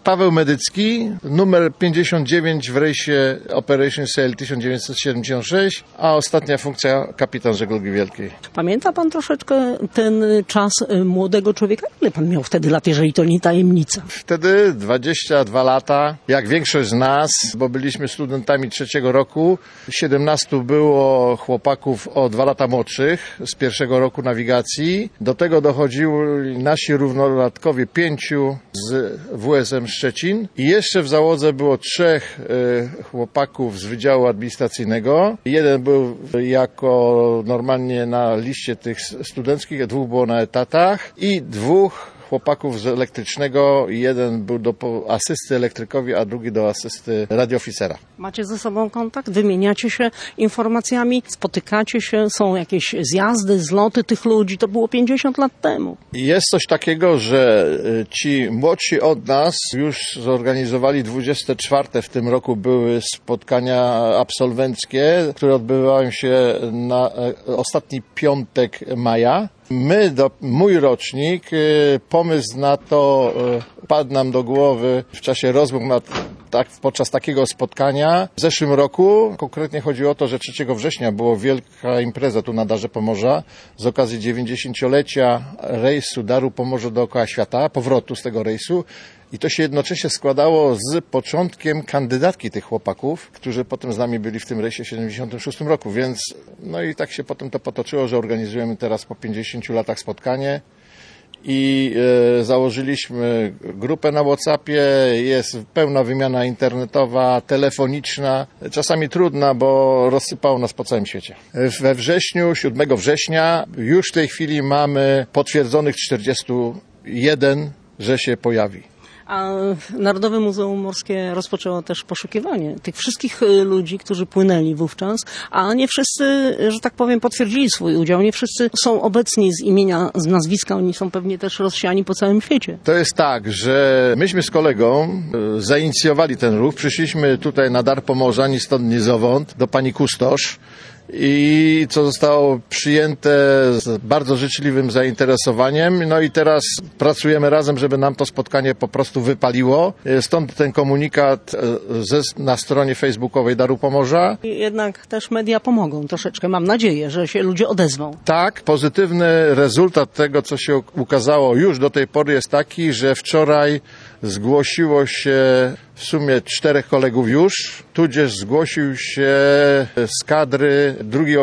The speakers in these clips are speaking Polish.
Paweł Medycki, numer 59 w rejsie Operation Sail 1976, a ostatnia funkcja kapitan żeglugi wielkiej. Pamięta pan troszeczkę ten czas młodego człowieka? Ile pan miał wtedy lat, jeżeli to nie tajemnica? Wtedy 22 lata, jak większość z nas, bo byliśmy studentami trzeciego roku. 17 było chłopaków o 2 lata młodszych z pierwszego roku nawigacji. Do tego dochodzili nasi równolatkowie 5 z WSM Szczecin i jeszcze w załodze było 3 chłopaków z Wydziału Administracyjnego. Jeden był jako normalnie na liście tych studenckich, 2 było na etatach i 2 chłopaków z elektrycznego. Jeden był do asysty elektrykowi, a drugi do asysty radiooficera. Macie ze sobą kontakt? Wymieniacie się informacjami? Spotykacie się? Są jakieś zjazdy, zloty tych ludzi? To było 50 lat temu. Jest coś takiego, że ci młodsi od nas już zorganizowali 24. w tym roku były spotkania absolwenckie, które odbywają się na ostatni piątek maja. Mój rocznik, pomysł na to padł nam do głowy w czasie rozmów podczas takiego spotkania. W zeszłym roku konkretnie chodziło o to, że 3 września była wielka impreza tu na Darze Pomorza z okazji 90-lecia rejsu Daru Pomorza dookoła świata, powrotu z tego rejsu. I to się jednocześnie składało z początkiem kandydatki tych chłopaków, którzy potem z nami byli w tym rejsie w 76 roku, więc no i tak się potem to potoczyło, że organizujemy teraz po 50 latach spotkanie i założyliśmy grupę na WhatsAppie, jest pełna wymiana internetowa, telefoniczna, czasami trudna, bo rozsypało nas po całym świecie. We wrześniu, 7 września, już w tej chwili mamy potwierdzonych 41, że się pojawi. A Narodowe Muzeum Morskie rozpoczęło też poszukiwanie tych wszystkich ludzi, którzy płynęli wówczas, a nie wszyscy, że tak powiem, potwierdzili swój udział. Nie wszyscy są obecni z imienia, z nazwiska, oni są pewnie też rozsiani po całym świecie. To jest tak, że myśmy z kolegą zainicjowali ten ruch. Przyszliśmy tutaj na Dar Pomorza, ni stąd, ni zowąd, do pani kustosz. I co zostało przyjęte z bardzo życzliwym zainteresowaniem. No i teraz pracujemy razem, żeby nam to spotkanie po prostu wypaliło. Stąd ten komunikat na stronie facebookowej Daru Pomorza. Jednak też media pomogą troszeczkę. Mam nadzieję, że się ludzie odezwą. Tak, pozytywny rezultat tego, co się ukazało już do tej pory jest taki, że wczoraj zgłosiło się w sumie 4 kolegów już, tudzież zgłosił się z kadry drugi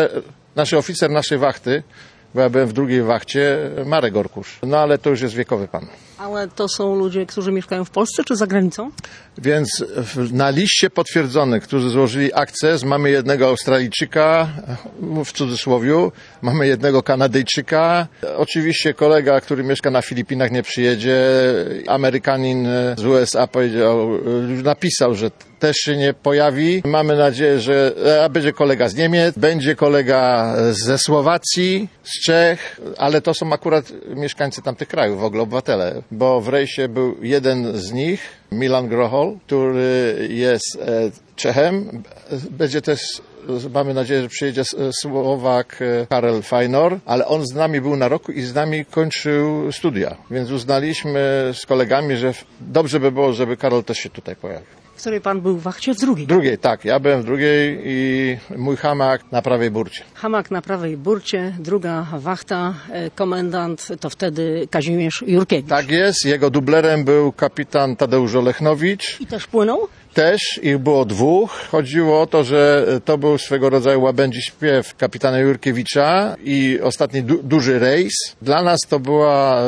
oficer naszej wachty, bo ja byłem w drugiej wachcie, Marek Orkusz. No ale to już jest wiekowy pan. Ale to są ludzie, którzy mieszkają w Polsce czy za granicą? Więc na liście potwierdzonych, którzy złożyli akces, mamy jednego Australijczyka, w cudzysłowiu, mamy jednego Kanadyjczyka. Oczywiście kolega, który mieszka na Filipinach, nie przyjedzie. Amerykanin z USA napisał, że też się nie pojawi. Mamy nadzieję, że będzie kolega z Niemiec, będzie kolega ze Słowacji, z Czech, ale to są akurat mieszkańcy tamtych krajów, w ogóle obywatele, bo w rejsie był jeden z nich, Milan Grochol, który jest Czechem. Będzie też, mamy nadzieję, że przyjedzie Słowak Karel Fajnor, ale on z nami był na roku i z nami kończył studia, więc uznaliśmy z kolegami, że dobrze by było, żeby Karol też się tutaj pojawił. W której pan był w wachcie? W drugiej? W drugiej, tak. Ja byłem w drugiej i mój hamak na prawej burcie. Hamak na prawej burcie, druga wachta, komendant to wtedy Kazimierz Jurkiewicz. Tak jest. Jego dublerem był kapitan Tadeusz Olechnowicz. I też płynął? Też, ich było 2. Chodziło o to, że to był swego rodzaju łabędzi śpiew kapitana Jurkiewicza i ostatni duży rejs. Dla nas to była...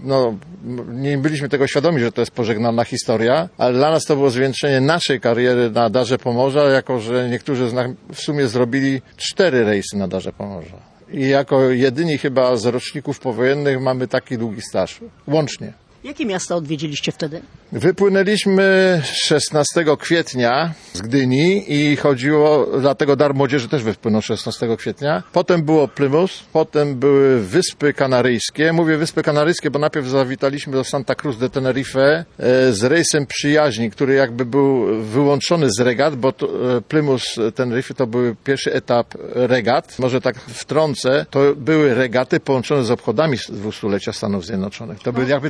nie byliśmy tego świadomi, że to jest pożegnalna historia, ale dla nas to było zwieńczenie naszej kariery na Darze Pomorza, jako że niektórzy z nas w sumie zrobili 4 rejsy na Darze Pomorza. I jako jedyni chyba z roczników powojennych mamy taki długi staż, łącznie. Jakie miasta odwiedziliście wtedy? Wypłynęliśmy 16 kwietnia z Gdyni i chodziło, dlatego Dar Młodzieży też wypłynął 16 kwietnia. Potem było Plymouth, potem były Wyspy Kanaryjskie. Mówię Wyspy Kanaryjskie, bo najpierw zawitaliśmy do Santa Cruz de Tenerife z rejsem przyjaźni, który jakby był wyłączony z regat, bo Plymouth Tenerife to był pierwszy etap regat. Może tak wtrącę, to były regaty połączone z obchodami 200-lecia Stanów Zjednoczonych. To były jakby 2 imprezy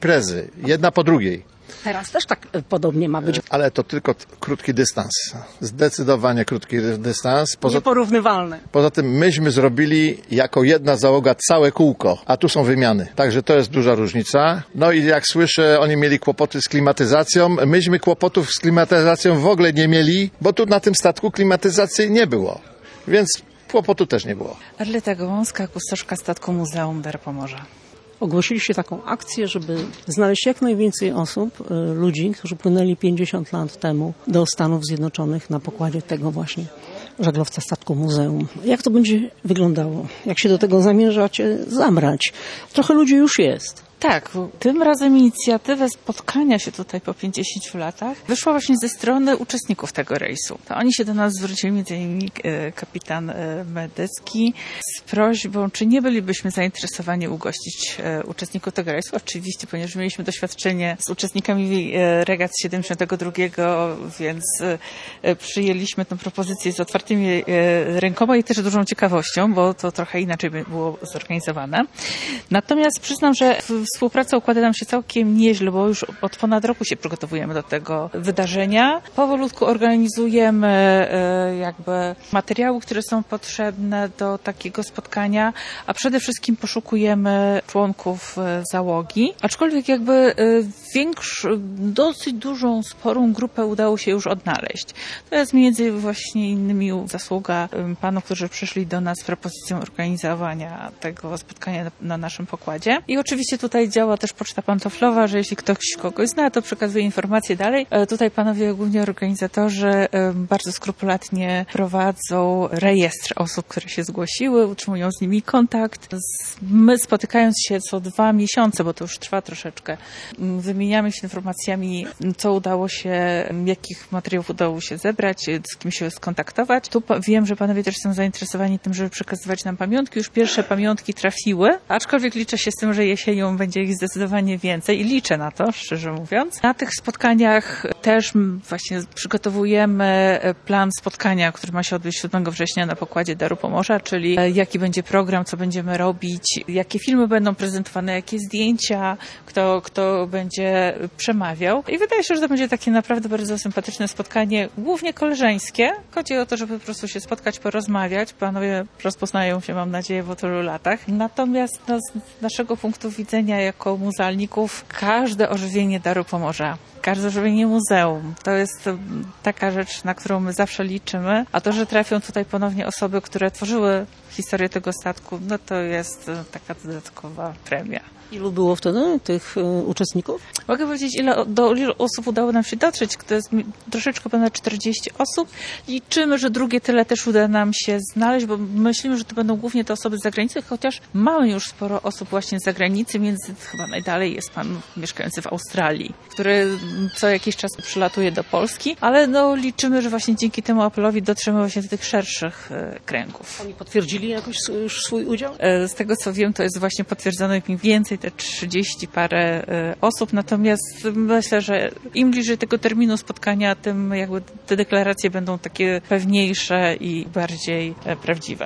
imprezy, jedna po drugiej. Teraz też tak podobnie ma być. Ale to tylko krótki dystans. Zdecydowanie krótki dystans. Nieporównywalne. Poza tym myśmy zrobili jako jedna załoga całe kółko, a tu są wymiany. Także to jest duża różnica. No i jak słyszę, oni mieli kłopoty z klimatyzacją. Myśmy kłopotów z klimatyzacją w ogóle nie mieli, bo tu na tym statku klimatyzacji nie było. Więc kłopotu też nie było. Arleta Gołąska, kustoszka statku Muzeum Dar Pomorza. Ogłosiliście taką akcję, żeby znaleźć jak najwięcej osób, ludzi, którzy płynęli 50 lat temu do Stanów Zjednoczonych na pokładzie tego właśnie żaglowca statku muzeum. Jak to będzie wyglądało? Jak się do tego zamierzacie zabrać? Trochę ludzi już jest. Tak, tym razem inicjatywa spotkania się tutaj po 50 latach wyszła właśnie ze strony uczestników tego rejsu. To oni się do nas zwrócili, m.in. kapitan Medecki, z prośbą, czy nie bylibyśmy zainteresowani ugościć uczestników tego rejsu. Oczywiście, ponieważ mieliśmy doświadczenie z uczestnikami regat z 72, więc przyjęliśmy tę propozycję z otwartymi rękoma i też dużą ciekawością, bo to trochę inaczej by było zorganizowane. Natomiast przyznam, że współpraca układa nam się całkiem nieźle, bo już od ponad roku się przygotowujemy do tego wydarzenia. Powolutku organizujemy jakby materiały, które są potrzebne do takiego spotkania, a przede wszystkim poszukujemy członków załogi. Aczkolwiek jakby dosyć dużą, sporą grupę udało się już odnaleźć. To jest między właśnie innymi zasługa panów, którzy przyszli do nas z propozycją organizowania tego spotkania na naszym pokładzie. I oczywiście tutaj działa też poczta pantoflowa, że jeśli ktoś kogoś zna, to przekazuje informacje dalej. Tutaj panowie, głównie organizatorzy, bardzo skrupulatnie prowadzą rejestr osób, które się zgłosiły, utrzymują z nimi kontakt. My, spotykając się co 2 miesiące, bo to już trwa troszeczkę, wymieniamy się informacjami, co udało się, jakich materiałów udało się zebrać, z kim się skontaktować. Tu wiem, że panowie też są zainteresowani tym, żeby przekazywać nam pamiątki. Już pierwsze pamiątki trafiły, aczkolwiek liczę się z tym, że jesienią będzie ich zdecydowanie więcej i liczę na to, szczerze mówiąc. Na tych spotkaniach też właśnie przygotowujemy plan spotkania, który ma się odbyć 7 września na pokładzie Daru Pomorza, czyli jaki będzie program, co będziemy robić, jakie filmy będą prezentowane, jakie zdjęcia, kto będzie przemawiał. I wydaje się, że to będzie takie naprawdę bardzo sympatyczne spotkanie, głównie koleżeńskie. Chodzi o to, żeby po prostu się spotkać, porozmawiać. Panowie rozpoznają się, mam nadzieję, po tylu latach. Natomiast z naszego punktu widzenia jako muzealników każde ożywienie Daru Pomorza, każde ożywienie muzeum, to jest taka rzecz, na którą my zawsze liczymy, a to, że trafią tutaj ponownie osoby, które tworzyły historię tego statku, no to jest taka dodatkowa premia. Ilu było wtedy tych uczestników? Mogę powiedzieć, do ilu osób udało nam się dotrzeć. To jest troszeczkę ponad 40 osób. Liczymy, że drugie tyle też uda nam się znaleźć, bo myślimy, że to będą głównie te osoby z zagranicy, chociaż mamy już sporo osób właśnie z zagranicy. Chyba najdalej jest pan mieszkający w Australii, który co jakiś czas przylatuje do Polski, ale liczymy, że właśnie dzięki temu apelowi dotrzemy właśnie do tych szerszych kręgów. Oni potwierdzili jakoś już swój udział? Z tego co wiem, to jest właśnie potwierdzone mniej więcej te 30 parę osób, natomiast myślę, że im bliżej tego terminu spotkania, tym jakby te deklaracje będą takie pewniejsze i bardziej prawdziwe.